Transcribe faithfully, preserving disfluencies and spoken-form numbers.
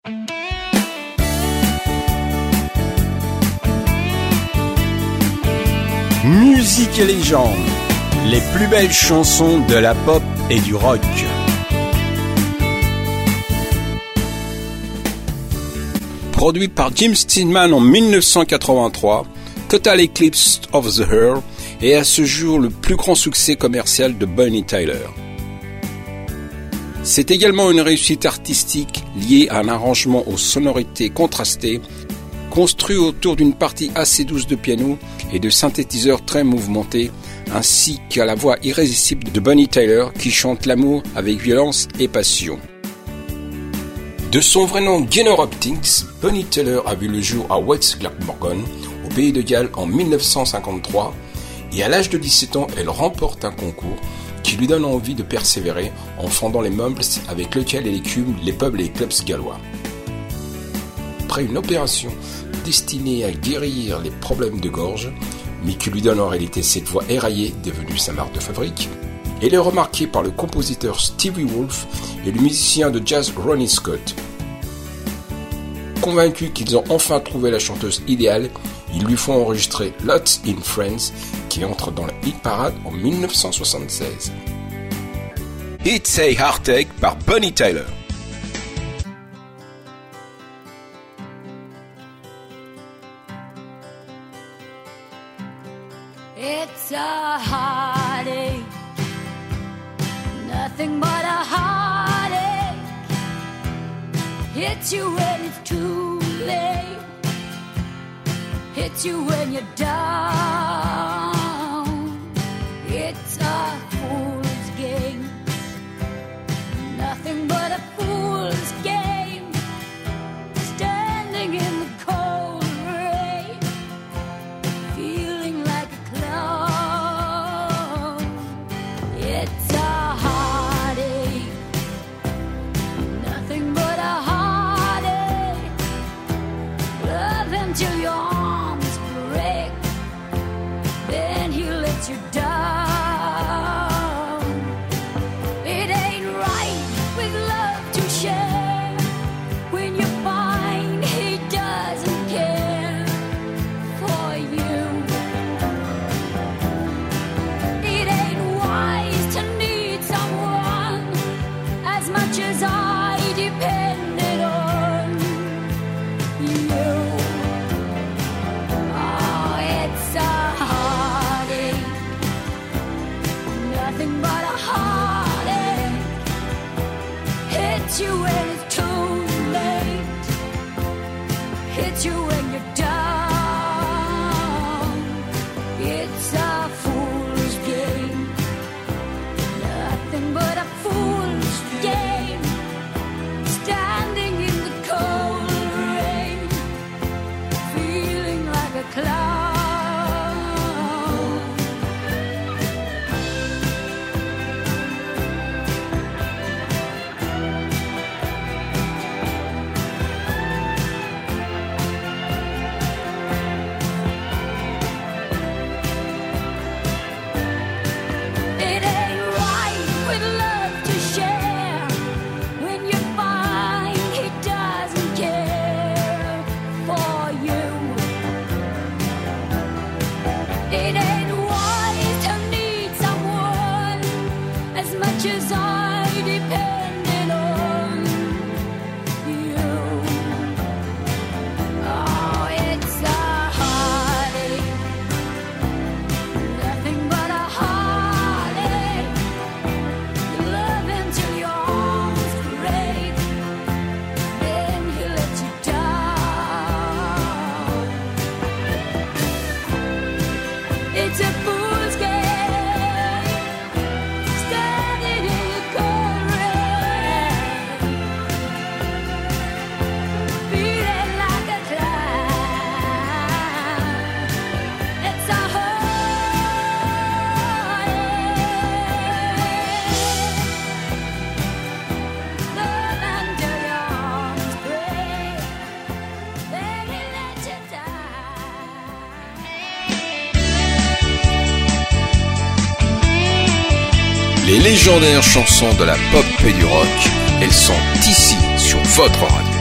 Musique et légende, les plus belles chansons de la pop et du rock. Produit par Jim Steinman en dix-neuf cent quatre-vingt-trois, Total Eclipse of the Heart est à ce jour le plus grand succès commercial de Bonnie Tyler. C'est également une réussite artistique liée à un arrangement aux sonorités contrastées, construit autour d'une partie assez douce de piano et de synthétiseurs très mouvementés, ainsi qu'à la voix irrésistible de Bonnie Tyler qui chante l'amour avec violence et passion. De son vrai nom Gunnar Hopkins, Bonnie Tyler a vu le jour à West Glamorgan, au pays de Galles en dix-neuf cent cinquante-trois, et à l'âge de dix-sept ans, elle remporte un concours qui lui donne envie de persévérer en fondant les Mumbles avec lequel elle écume les pubs et les clubs gallois. Après une opération destinée à guérir les problèmes de gorge, mais qui lui donne en réalité cette voix éraillée devenue sa marque de fabrique, elle est remarquée par le compositeur Stevie Wolfe et le musicien de jazz Ronnie Scott. Convaincus qu'ils ont enfin trouvé la chanteuse idéale, ils lui font enregistrer Lots in Friends, qui entre dans la hit parade en dix-neuf cent soixante-seize. It's a Heartache par Bonnie Tyler. It's a heartache, nothing but a heartache. Hits you when it's too late, hits you when you're down. It's a fool's game, nothing but a fool's game. Standing in the cold rain, feeling like a clown. It's a heartache, nothing but a heartache. Love him till your arms break, then he lets you down. It ain't right with love to share when you find he doesn't care for you. It ain't wise to need someone as much as I depended on you. Oh, it's a heartache, nothing but a heartache. Hits you when it's too late, hits you when you're down. It's a fool's game, nothing but a fool's game. Standing in the cold rain, feeling like a clown. It ain't right with love to share when you find he doesn't care for you. It ain't wise to need someone as much as I depended on you. Oh, it's a heartache, nothing but a heartache. You love him till your arms break, then he lets you down. It's a fool's game, standing in the cold rain, feeling like a clown. It's a heartache, love until your arms break, then he lets you down. Les légendaires chansons de la pop et du rock, elles sont ici sur votre radio.